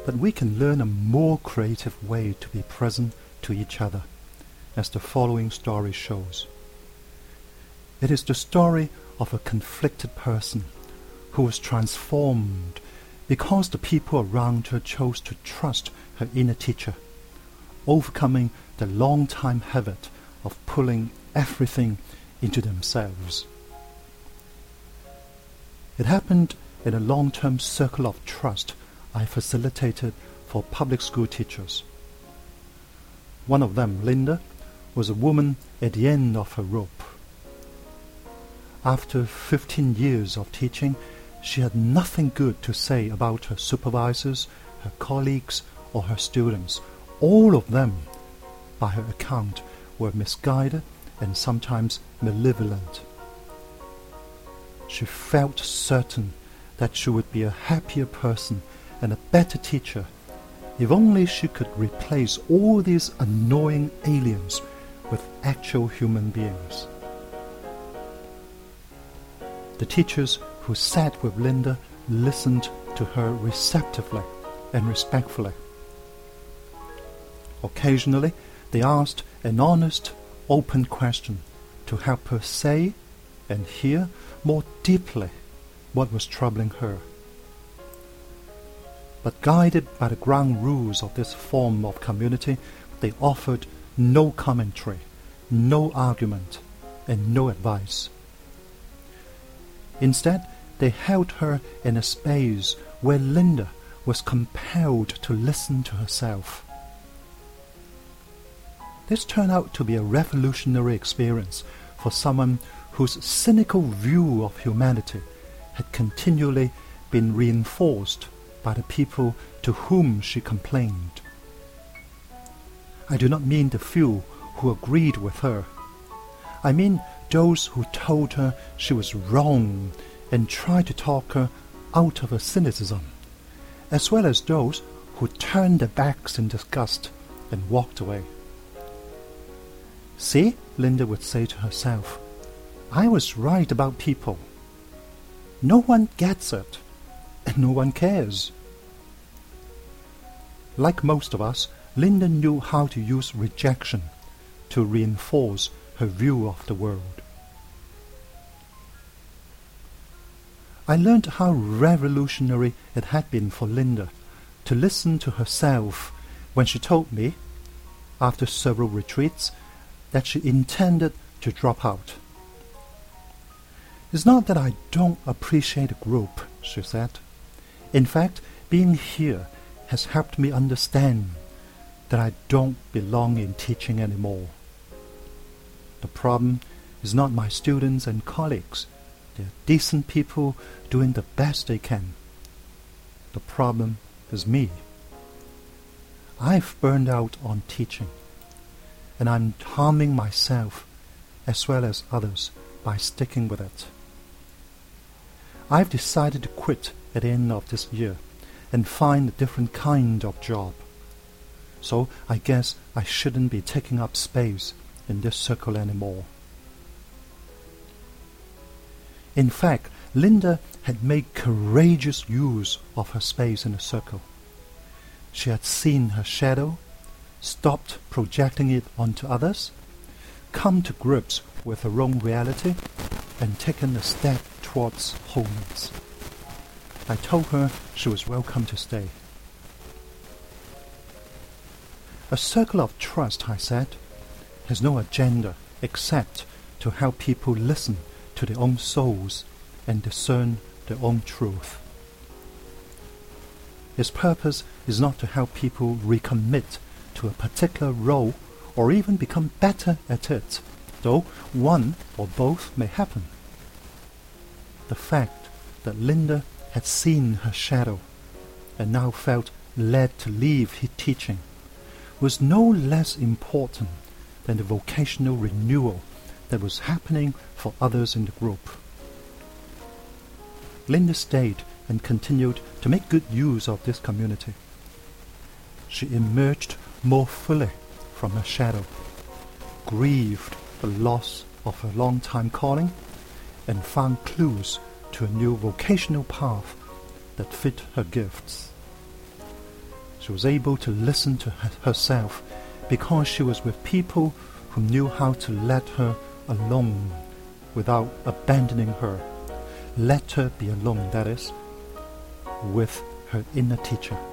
but we can learn a more creative way to be present to each other, as the following story shows. It is the story of a conflicted person who was transformed because the people around her chose to trust her inner teacher, overcoming the long-time habit of pulling everything into themselves. It happened in a long-term circle of trust I facilitated for public school teachers. One of them, Linda, was a woman at the end of her rope. After 15 years of teaching, she had nothing good to say about her supervisors, her colleagues, or her students. All of them, by her account, were misguided and sometimes malevolent. She felt certain that she would be a happier person and a better teacher if only she could replace all these annoying aliens with actual human beings. The teachers who sat with Linda listened to her receptively and respectfully. Occasionally, they asked an honest, open question to help her say and hear more deeply what was troubling her. But guided by the ground rules of this form of community, they offered no commentary, no argument, and no advice. Instead, they held her in a space where Linda was compelled to listen to herself. This turned out to be a revolutionary experience for someone whose cynical view of humanity had continually been reinforced by the people to whom she complained. I do not mean the few who agreed with her. I mean those who told her she was wrong and tried to talk her out of her cynicism, as well as those who turned their backs in disgust and walked away. See, Linda would say to herself, I was right about people. No one gets it, and no one cares. Like most of us, Linda knew how to use rejection to reinforce her view of the world. I learned how revolutionary it had been for Linda to listen to herself when she told me, after several retreats, that she intended to drop out. It's not that I don't appreciate a group, she said. In fact, being here has helped me understand that I don't belong in teaching anymore. The problem is not my students and colleagues. They're decent people doing the best they can. The problem is me. I've burned out on teaching, and I'm harming myself as well as others by sticking with it. I've decided to quit at the end of this year and find a different kind of job. So I guess I shouldn't be taking up space in this circle anymore. In fact, Linda had made courageous use of her space in the circle. She had seen her shadow, stopped projecting it onto others, come to grips with her own reality, and taken a step towards wholeness. I told her she was welcome to stay. A circle of trust, I said, has no agenda except to help people listen to their own souls and discern their own truth. Its purpose is not to help people recommit to a particular role or even become better at it, though one or both may happen. The fact that Linda had seen her shadow and now felt led to leave teaching was no less important than the vocational renewal that was happening for others in the group. Linda stayed and continued to make good use of this community. She emerged more fully from her shadow, grieved the loss of her long-time calling, and found clues to a new vocational path that fit her gifts. She was able to listen to herself because she was with people who knew how to let her alone without abandoning her. Let her be alone, that is, with her inner teacher.